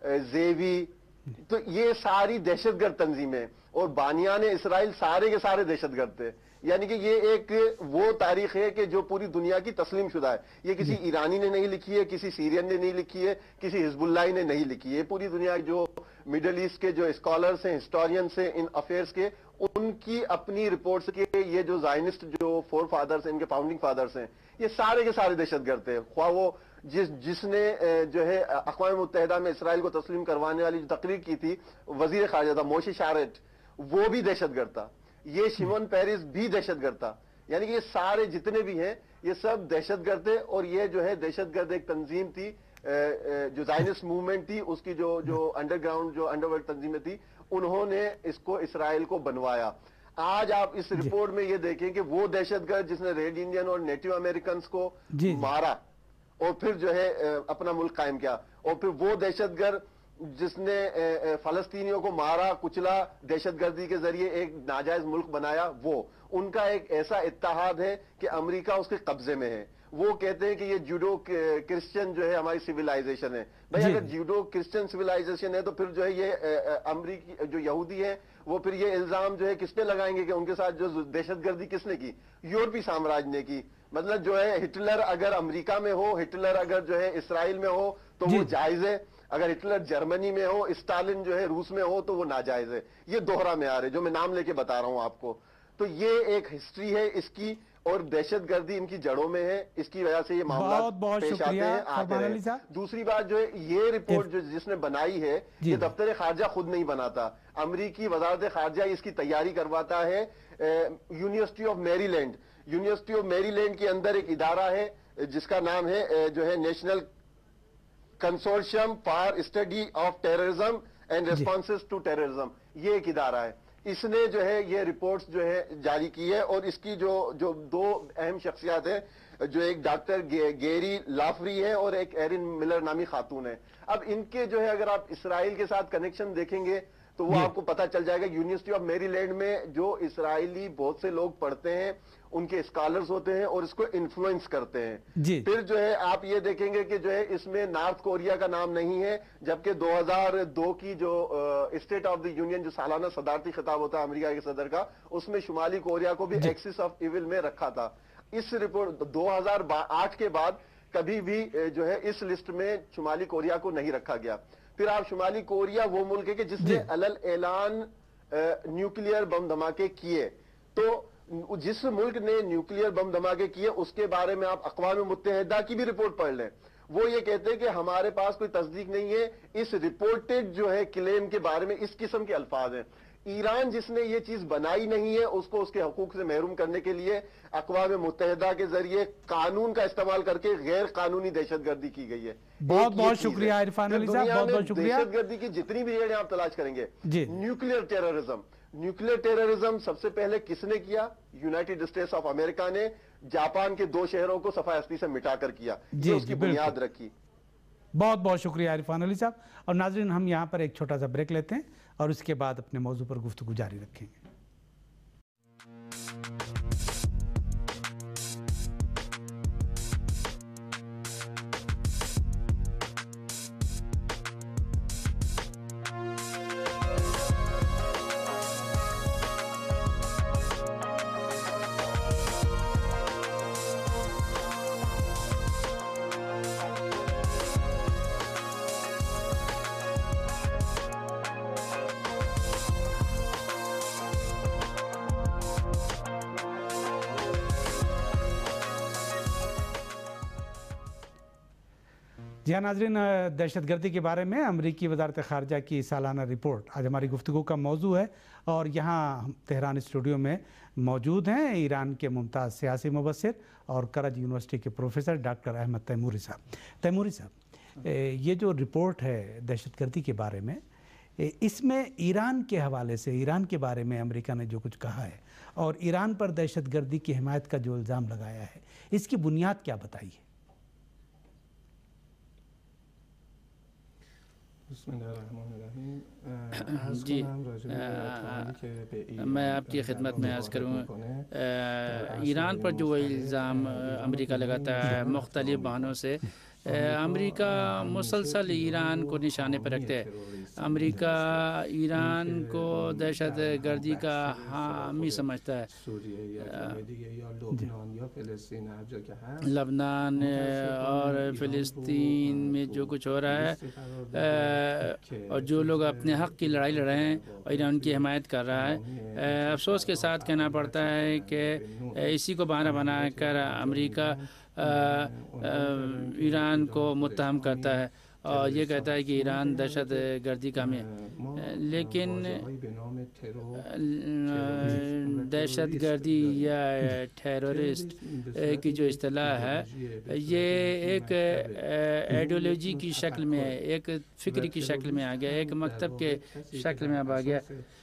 زیوی, تو یہ ساری دہشت گرد تنظیمیں اور بانیان اسرائیل سارے کے سارے دہشت گرد تھے. یعنی کہ یہ ایک وہ تاریخ ہے کہ جو پوری دنیا کی تسلیم شدہ ہے. یہ کسی ایرانی نے نہیں لکھی ہے, کسی سیرین نے نہیں لکھی ہے, کسی حزب اللہ نے نہیں لکھی ہے. پوری دنیا جو مڈل ایسٹ کے جو اسکالرز ہیں, ہسٹورینس ہیں ان افیئرز کے, ان کی اپنی رپورٹس کے یہ جو زائنسٹ جو فور فادرز ہیں, ان کے فاؤنڈنگ فادرز ہیں, یہ سارے کے سارے دہشت گرد تھے. خواہ وہ جس نے جو ہے اقوام متحدہ میں اسرائیل کو تسلیم کروانے والی جو تقریر کی تھی وزیر خارجہ تھا موشی شارٹ, وہ بھی دہشت گرد تھا. یہ شمون پیرس بھی دہشت گرد تھا. یعنی کہ یہ سارے جتنے بھی ہیں یہ سب دہشت گرد تھے. اور یہ جو ہے دہشت گرد ایک تنظیم تھی جو زائنسٹ موومنٹ تھی, اس کی جو انڈر گراؤنڈ جو انڈر ورلڈ تنظیمیں تھی, انہوں نے اس کو اسرائیل کو بنوایا. آج آپ اس رپورٹ میں یہ دیکھیں کہ وہ دہشت گرد جس نے ریڈ انڈین اور نیٹو امریکنز کو مارا اور پھر جو ہے اپنا ملک قائم کیا, اور پھر وہ دہشت گرد جس نے فلسطینیوں کو مارا کچلا دہشت گردی کے ذریعے ایک ناجائز ملک بنایا, وہ ان کا ایک ایسا اتحاد ہے کہ امریکہ اس کے قبضے میں ہے. وہ کہتے ہیں کہ یہ جوڈو کرسچن جو ہے ہماری سویلائزیشن ہے. بھائی اگر جوڈو کرسچن سویلائزیشن ہے تو پھر جو ہے یہ امریکی جو یہودی ہیں وہ پھر یہ الزام جو ہے کس پہ لگائیں گے کہ ان کے ساتھ جو دہشت گردی کس نے کی, یورپی سامراج نے کی. مطلب جو ہے ہٹلر اگر امریکہ میں ہو, ہٹلر اگر جو ہے اسرائیل میں ہو تو وہ جائز ہے, اگر ہٹلر جرمنی میں ہو, اسٹالن جو ہے روس میں ہو تو وہ ناجائز ہے. یہ دوہرا معیار ہے جو میں نام لے کے بتا رہا ہوں آپ کو. تو یہ ایک ہسٹری ہے اس کی, اور دہشت گردی ان کی جڑوں میں ہے, اس کی وجہ سے یہ معاملات پیش آتے ہیں آتے ہیں. دوسری بات جو ہے یہ رپورٹ جس نے بنائی ہے یہ دفتر خارجہ خود نہیں بناتا, امریکی وزارت خارجہ اس کی تیاری کرواتا ہے. University of Maryland, university of Maryland کے اندر ایک ادارہ ہے جس کا نام ہے جو ہے national consortium for study of terrorism and responses to terrorism, یہ ایک ادارہ ہے. اس نے جو ہے یہ رپورٹس جو ہے جاری کی ہے, اور اس کی جو دو اہم شخصیات ہیں, جو ایک ڈاکٹر گیری لافری ہے اور ایک ایرن ملر نامی خاتون ہے. اب ان کے جو ہے اگر آپ اسرائیل کے ساتھ کنیکشن دیکھیں گے تو وہ آپ کو پتہ چل جائے گا. یونیورسٹی آف میری لینڈ میں جو اسرائیلی بہت سے لوگ پڑھتے ہیں, ان کے اسکالرز ہوتے ہیں اور اس کو انفلوئنس کرتے ہیں. پھر جو ہے آپ یہ دیکھیں گے کہ جو ہے اس میں نارتھ کوریا کا نام نہیں ہے, جبکہ 2002 کی جو اسٹیٹ آف دی یونین جو سالانہ صدارتی خطاب ہوتا ہے امریکہ کے صدر کا, اس میں شمالی کوریا کو بھی ایکسس آف ایول میں رکھا تھا. اس رپورٹ 2008 کے بعد کبھی بھی جو ہے اس لسٹ میں شمالی کوریا کو نہیں رکھا گیا. پھر آپ شمالی کوریا وہ ملک ہے کہ جس نے علل اعلان نیوکلیئر بم دھماکے کیے, تو جس ملک نے نیوکلیئر بم دھماکے کیے اس کے بارے میں آپ اقوام متحدہ کی بھی رپورٹ پڑھ لیں. وہ یہ کہتے ہیں کہ ہمارے پاس کوئی تصدیق نہیں ہے اس رپورٹڈ جو ہے کلیم کے بارے میں, اس قسم کے الفاظ ہیں. ایران جس نے یہ چیز بنائی نہیں ہے اس کو اس کے حقوق سے محروم کرنے کے لیے اقوام متحدہ کے ذریعے قانون کا استعمال کر کے غیر قانونی دہشت گردی کی گئی ہے. بہت بہت شکریہ عرفان علی صاحب, بہت بہت شکریہ. دہشت گردی کی جتنی بھی جڑیں آپ تلاش کریں گے, نیوکلیئر ٹیررزم, نیوکلیئر ٹیررزم سب سے پہلے کس نے کیا؟ یونائٹڈ اسٹیٹس آف امریکہ نے جاپان کے 2 شہروں کو صفحہ ہستی سے مٹا کر کیا, یہ اس کی بنیاد رکھی. بہت بہت شکریہ عرفان علی صاحب. اور ناظرین ہم یہاں پر ایک چھوٹا سا بریک لیتے ہیں اور اس کے بعد اپنے موضوع پر گفتگو جاری رکھیں گے. جی ہاں ناظرین, دہشت گردی کے بارے میں امریکی وزارت خارجہ کی سالانہ رپورٹ آج ہماری گفتگو کا موضوع ہے. اور یہاں تہران اسٹوڈیو میں موجود ہیں ایران کے ممتاز سیاسی مبصر اور کرج یونیورسٹی کے پروفیسر ڈاکٹر احمد تیموری صاحب. تیموری صاحب, یہ جو رپورٹ ہے دہشت گردی کے بارے میں, اس میں ایران کے حوالے سے, ایران کے بارے میں امریکہ نے جو کچھ کہا ہے اور ایران پر دہشت گردی کی حمایت کا جو الزام لگایا ہے، اس کی بنیاد کیا بتائیے؟ بسم اللہ الرحمن الرحیم. جی میں آپ کی خدمت میں عرض کروں، ایران پر جو الزام امریکہ لگاتا ہے مختلف بہانوں سے، امریکہ مسلسل ایران کو نشانے پر رکھتے ہے. امریکہ ایران کو دہشت گردی کا حامی سمجھتا ہے. لبنان اور فلسطین میں جو کچھ ہو رہا ہے اور جو لوگ اپنے حق کی لڑائی لڑ رہے ہیں اور ایران کی حمایت کر رہا ہے، افسوس کے ساتھ کہنا پڑتا ہے کہ اسی کو بہانہ بنا کر امریکہ ایران کو متہم کرتا ہے اور یہ کہتا ہے کہ ایران دہشت گردی کا میں. لیکن دہشت گردی یا ٹیرورسٹ کی جو اصطلاح ہے، یہ ایک آئیڈیالوجی کی شکل میں، ایک فکر کی شکل میں آ گیا، ایک مکتب کے شکل میں اب آ گیا.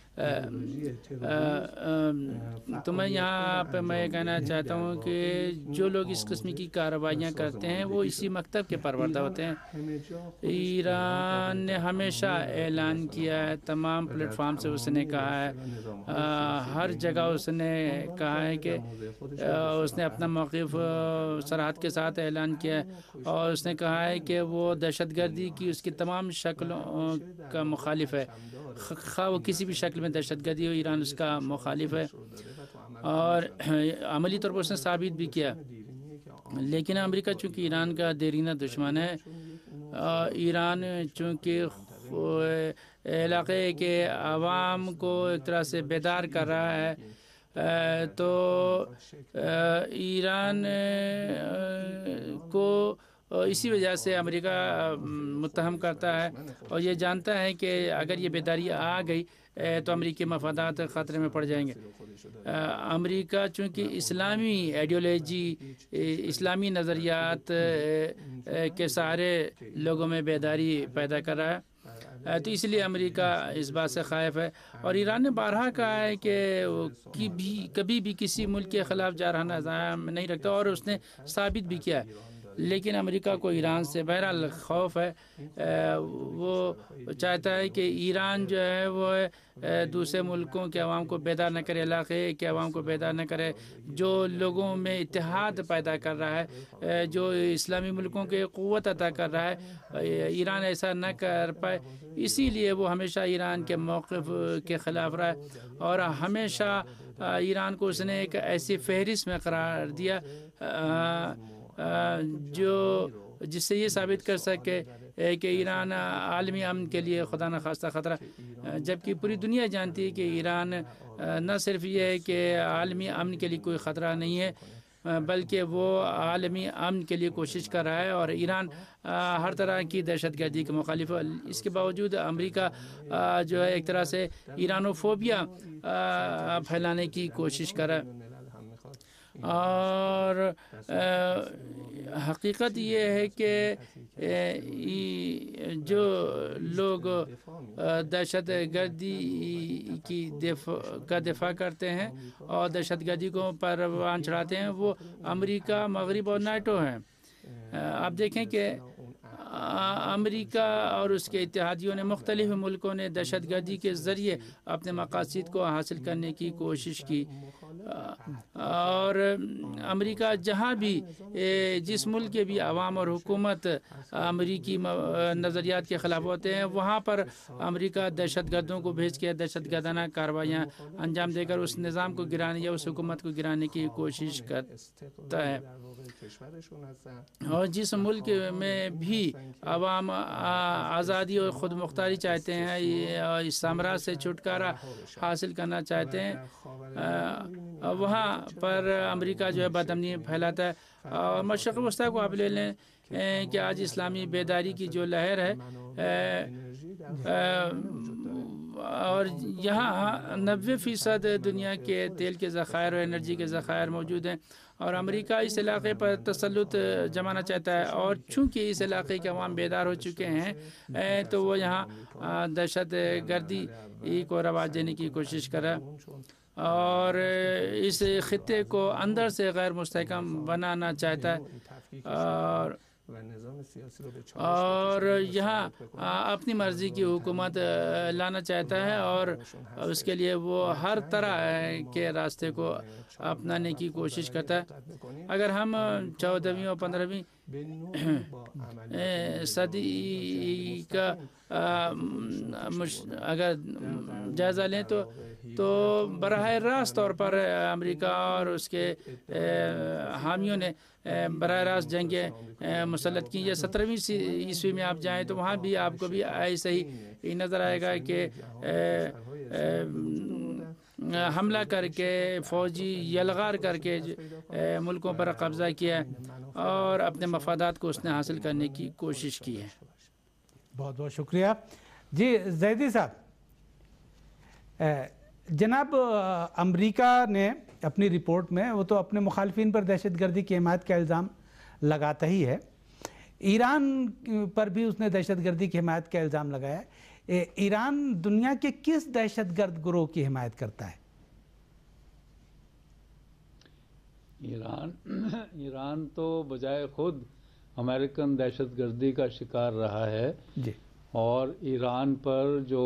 تو میں یہاں پہ میں کہنا چاہتا ہوں کہ جو لوگ اس قسم کی کارروائیاں کرتے ہیں وہ اسی مکتب کے پروردہ ہوتے ہیں. ایران نے ہمیشہ اعلان کیا ہے، تمام پلیٹ فارم سے اس نے کہا ہے، ہر جگہ اس نے کہا ہے کہ اس نے اپنا موقف صراحت کے ساتھ اعلان کیا ہے اور اس نے کہا ہے کہ وہ دہشت گردی کی اس کی تمام شکلوں کا مخالف ہے. خواہ وہ کسی بھی شکل میں دہشت گردی ہو، ایران اس کا مخالف ہے اور عملی طور پر اس نے ثابت بھی کیا. لیکن امریکہ چونکہ ایران کا دیرینہ دشمن ہے، ایران چونکہ علاقے کے عوام کو ایک طرح سے بیدار کر رہا ہے، تو ایران کو اسی وجہ سے امریکہ متہم کرتا ہے اور یہ جانتا ہے کہ اگر یہ بیداری آ گئی تو امریکی مفادات خطرے میں پڑ جائیں گے. امریکہ چونکہ اسلامی آئیڈیالوجی، اسلامی نظریات کے سارے لوگوں میں بیداری پیدا کر رہا ہے، تو اس لیے امریکہ اس بات سے خائف ہے. اور ایران نے بارہا کہا ہے کہ کبھی بھی کسی ملک کے خلاف جارحانہ عزائم نہیں رکھتا اور اس نے ثابت بھی کیا ہے. لیکن امریکہ کو ایران سے بہرحال خوف ہے. وہ چاہتا ہے کہ ایران جو ہے وہ دوسرے ملکوں کے عوام کو بیدار نہ کرے، علاقے کے عوام کو بیدار نہ کرے، جو لوگوں میں اتحاد پیدا کر رہا ہے، جو اسلامی ملکوں کے قوت عطا کر رہا ہے، ایران ایسا نہ کر پائے. اسی لیے وہ ہمیشہ ایران کے موقف کے خلاف رہا ہے اور ہمیشہ ایران کو اس نے ایک ایسی فہرست میں قرار دیا جس سے یہ ثابت کر سکے کہ ایران عالمی امن کے لیے خدا نخواستہ خطرہ، جبکہ پوری دنیا جانتی ہے کہ ایران نہ صرف یہ ہے کہ عالمی امن کے لیے کوئی خطرہ نہیں ہے، بلکہ وہ عالمی امن کے لیے کوشش کر رہا ہے اور ایران ہر طرح کی دہشت گردی کے مخالف ہے. اس کے باوجود امریکہ جو ہے ایک طرح سے ایرانوفوبیا پھیلانے کی کوشش کر رہا ہے. اور حقیقت یہ ہے کہ جو لوگ دہشت گردی کا دفاع کرتے ہیں اور دہشت گردی کو پروان چڑھاتے ہیں وہ امریکہ، مغرب اور نیٹو ہیں. آپ دیکھیں کہ امریکہ اور اس کے اتحادیوں نے، مختلف ملکوں نے دہشت گردی کے ذریعے اپنے مقاصد کو حاصل کرنے کی کوشش کی اور امریکہ جہاں بھی جس ملک کے بھی عوام اور حکومت امریکی نظریات کے خلاف ہوتے ہیں وہاں پر امریکہ دہشت گردوں کو بھیج کے دہشت گردانہ کارروائیاں انجام دے کر اس نظام کو گرانے یا اس حکومت کو گرانے کی کوشش کرتا ہے. اور جس ملک میں بھی عوام آزادی اور خود مختاری چاہتے ہیں اور اس سامراج سے چھٹکارا حاصل کرنا چاہتے ہیں، وہاں پر امریکہ جو ہے بدامنی پھیلاتا ہے. اور مشرق وسطیٰ کو آپ لے لیں کہ آج اسلامی بیداری کی جو لہر ہے اور یہاں 90% دنیا کے تیل کے ذخائر اور انرجی کے ذخائر موجود ہیں اور امریکہ اس علاقے پر تسلط جمانا چاہتا ہے. اور چونکہ اس علاقے کے عوام بیدار ہو چکے ہیں تو وہ یہاں دہشت گردی کو رواج دینے کی کوشش کر رہا ہے. اور اس خطے کو اندر سے غیر مستحکم بنانا چاہتا ہے اور یہاں اپنی مرضی کی حکومت لانا چاہتا ہے، اور اس کے لیے وہ ہر طرح کے راستے کو اپنانے کی کوشش کرتا ہے۔ اگر ہم 14ویں اور 15ویں صدی کا اگر جائزہ لیں تو براہ راست طور پر امریکہ اور اس کے حامیوں نے براہ راست جنگیں مسلط کی۔ یا 17ویں عیسوی میں آپ جائیں تو وہاں بھی آپ کو بھی ایسے ہی نظر آئے گا کہ حملہ کر کے فوجی یلغار کر کے ملکوں پر قبضہ کیا اور اپنے مفادات کو اس نے حاصل کرنے کی کوشش کی ہے۔ بہت بہت شکریہ جی زیدی صاحب۔ جناب امریکہ نے اپنی رپورٹ میں وہ تو اپنے مخالفین پر دہشت گردی کی حمایت کا الزام لگاتا ہی ہے، ایران پر بھی اس نے دہشت گردی کی حمایت کا الزام لگایا ہے۔ ایران دنیا کے کس دہشت گرد گروہ کی حمایت کرتا ہے؟ ایران تو بجائے خود امریکن دہشت گردی کا شکار رہا ہے جی، اور ایران پر جو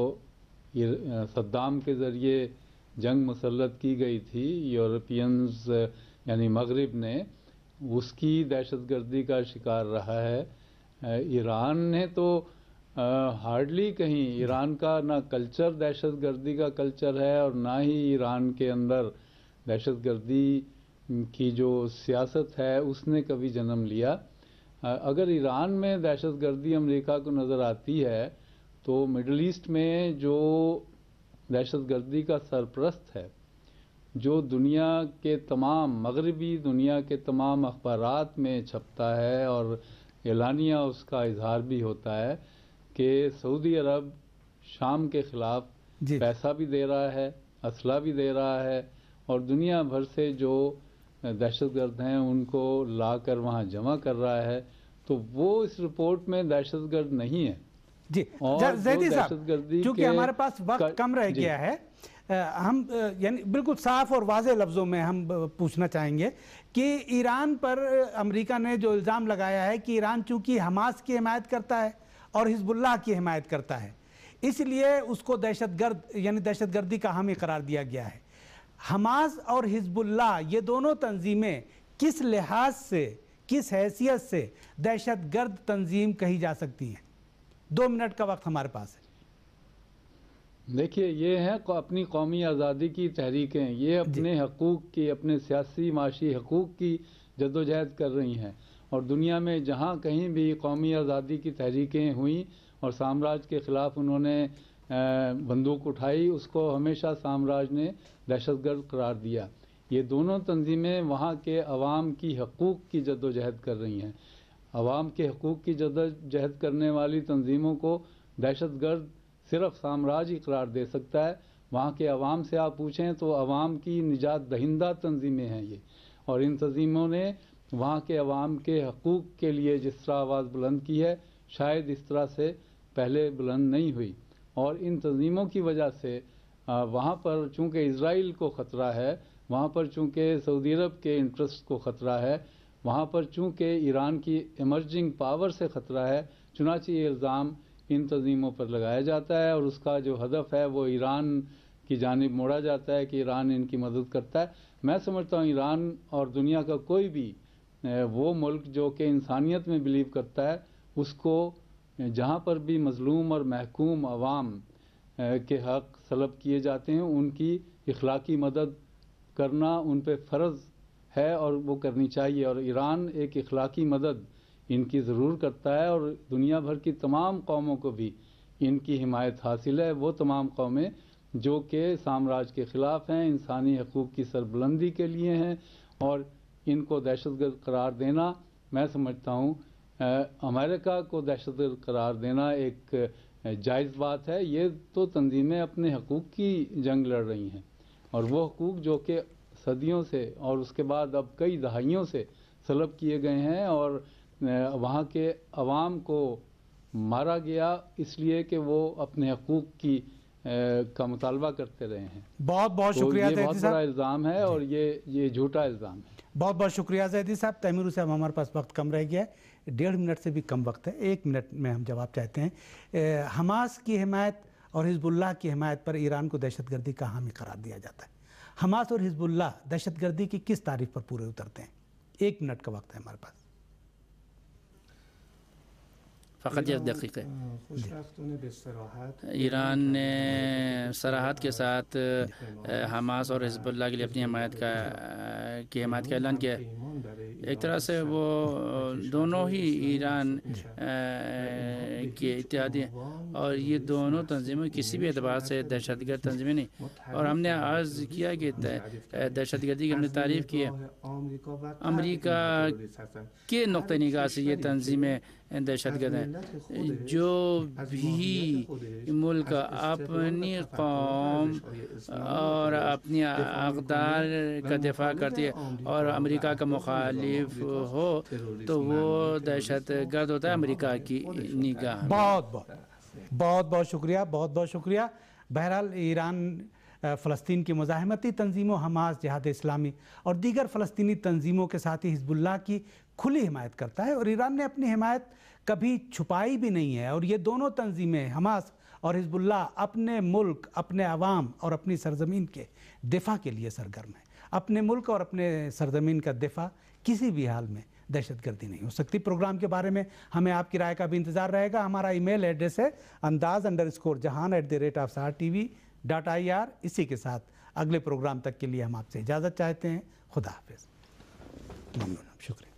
صدام کے ذریعے جنگ مسلط کی گئی تھی یورپینز یعنی مغرب نے، اس کی دہشت گردی کا شکار رہا ہے۔ ایران نے تو ہارڈلی کہیں، ایران کا نہ کلچر دہشت گردی کا کلچر ہے اور نہ ہی ایران کے اندر دہشت گردی کی جو سیاست ہے اس نے کبھی جنم لیا۔ اگر ایران میں دہشت گردی امریکہ کو نظر آتی ہے تو مڈل ایسٹ میں جو دہشت گردی کا سرپرست ہے، جو دنیا کے تمام مغربی دنیا کے تمام اخبارات میں چھپتا ہے اور اعلانیہ اس کا اظہار بھی ہوتا ہے کہ سعودی عرب شام کے خلاف پیسہ بھی دے رہا ہے، اسلحہ بھی دے رہا ہے، اور دنیا بھر سے جو دہشت گرد ہیں ان کو لا کر وہاں جمع کر رہا ہے، تو وہ اس رپورٹ میں دہشت گرد نہیں ہے۔ جی زیدی صاحب، چونکہ ہمارے پاس وقت کم رہ گیا ہے، ہم یعنی بالکل صاف اور واضح لفظوں میں ہم پوچھنا چاہیں گے کہ ایران پر امریکہ نے جو الزام لگایا ہے کہ ایران چونکہ حماس کی حمایت کرتا ہے اور حزب اللہ کی حمایت کرتا ہے، اس لیے اس کو دہشت گرد یعنی دہشت گردی کا حامی قرار دیا گیا ہے۔ حماس اور حزب اللہ یہ دونوں تنظیمیں کس لحاظ سے، کس حیثیت سے دہشت گرد تنظیم کہی جا سکتی ہیں؟ 2 منٹ کا وقت ہمارے پاس ہے۔ دیکھیے، یہ ہیں اپنی قومی آزادی کی تحریکیں، یہ اپنے حقوق کی، اپنے سیاسی معاشی حقوق کی جدوجہد کر رہی ہیں، اور دنیا میں جہاں کہیں بھی قومی آزادی کی تحریکیں ہوئیں اور سامراج کے خلاف انہوں نے بندوق اٹھائی، اس کو ہمیشہ سامراج نے دہشت گرد قرار دیا۔ یہ دونوں تنظیمیں وہاں کے عوام کی حقوق کی جدوجہد کر رہی ہیں۔ عوام کے حقوق کی جدوجہد کرنے والی تنظیموں کو دہشت گرد صرف سامراج ہی قرار دے سکتا ہے۔ وہاں کے عوام سے آپ پوچھیں تو عوام کی نجات دہندہ تنظیمیں ہیں یہ، اور ان تنظیموں نے وہاں کے عوام کے حقوق کے لیے جس طرح آواز بلند کی ہے، شاید اس طرح سے پہلے بلند نہیں ہوئی، اور ان تنظیموں کی وجہ سے وہاں پر چونکہ اسرائیل کو خطرہ ہے، وہاں پر چونکہ سعودی عرب کے انٹرسٹ کو خطرہ ہے، وہاں پر چونکہ ایران کی ایمرجنگ پاور سے خطرہ ہے، چنانچہ یہ الزام ان تنظیموں پر لگایا جاتا ہے، اور اس کا جو ہدف ہے وہ ایران کی جانب موڑا جاتا ہے کہ ایران ان کی مدد کرتا ہے۔ میں سمجھتا ہوں ایران اور دنیا کا کوئی بھی وہ ملک جو کہ انسانیت میں بلیو کرتا ہے، اس کو جہاں پر بھی مظلوم اور محکوم عوام کے حق سلب کیے جاتے ہیں، ان کی اخلاقی مدد کرنا ان پہ فرض ہے اور وہ کرنی چاہیے، اور ایران ایک اخلاقی مدد ان کی ضرور کرتا ہے، اور دنیا بھر کی تمام قوموں کو بھی ان کی حمایت حاصل ہے، وہ تمام قومیں جو کہ سامراج کے خلاف ہیں، انسانی حقوق کی سربلندی کے لیے ہیں، اور ان کو دہشت گرد قرار دینا، میں سمجھتا ہوں امریکہ کو دہشت گرد قرار دینا ایک جائز بات ہے۔ یہ تو تنظیمیں اپنے حقوق کی جنگ لڑ رہی ہیں، اور وہ حقوق جو کہ صدیوں سے اور اس کے بعد اب کئی دہائیوں سے سلب کیے گئے ہیں، اور وہاں کے عوام کو مارا گیا اس لیے کہ وہ اپنے حقوق کی کا مطالبہ کرتے رہے ہیں. بہت بہت تو شکریہ یہ زیدی بہت صاحب. بڑا الزام ہے اور یہ جھوٹا الزام ہے. بہت بہت شکریہ زیدی صاحب. تیمور صاحب ہمارے پاس وقت کم رہ گیا ہے, 1.5 منٹ سے بھی کم وقت ہے, 1 منٹ میں ہم جواب چاہتے ہیں. حماس کی حمایت اور حزب اللہ کی حمایت پر ایران کو دہشت گردی کا حامی قرار دیا جاتا ہے. حماس اور حزب اللہ دہشت گردی کی کس تعریف پر پورے اترتے ہیں؟ 1 منٹ کا وقت ہے ہمارے پاس. فقط 1 دقیقے. خوشبختانه به صراحت ایران نے صراحت کے ساتھ حماس اور حزب اللہ کے لیے اپنی حمایت کا اعلان کیا. ایک طرح سے وہ دونوں ہی ایران کے اتحادی ہیں اور یہ دونوں تنظیمیں کسی بھی اعتبار سے دہشت گرد تنظیمیں نہیں. اور ہم نے عرض کیا کہ دہشت گردی کی ہم نے تعریف کی ہے. امریکہ کے نقطہ نگاہ سے یہ تنظیمیں دہشت گرد ہیں. جو بھی ملک اپنی قوم اور اپنی اقدار کا دفاع کرتی ہے اور امریکہ کا مخالف ہو تو وہ دہشت گرد ہوتا ہے امریکہ کی نگاہ. بہت بہت شکریہ, بہت بہت شکریہ. بہرحال ایران فلسطین کی مزاحمتی تنظیموں حماس, جہاد اسلامی اور دیگر فلسطینی تنظیموں کے ساتھ ہی حزب اللہ کی کھلی حمایت کرتا ہے اور ایران نے اپنی حمایت کبھی چھپائی بھی نہیں ہے. اور یہ دونوں تنظیمیں حماس اور حزب اللہ اپنے ملک, اپنے عوام اور اپنی سرزمین کے دفاع کے لیے سرگرم ہیں. اپنے ملک اور اپنے سرزمین کا دفاع کسی بھی حال میں دہشت گردی نہیں ہو سکتی. پروگرام کے بارے میں ہمیں آپ کی رائے کا بھی انتظار رہے گا. ہمارا ای میل ایڈریس ہے andaz_jahan@rtv.ir. اسی کے ساتھ اگلے پروگرام تک کے لیے ہم آپ سے اجازت چاہتے ہیں. خدا حافظ. ممنون, شکریہ.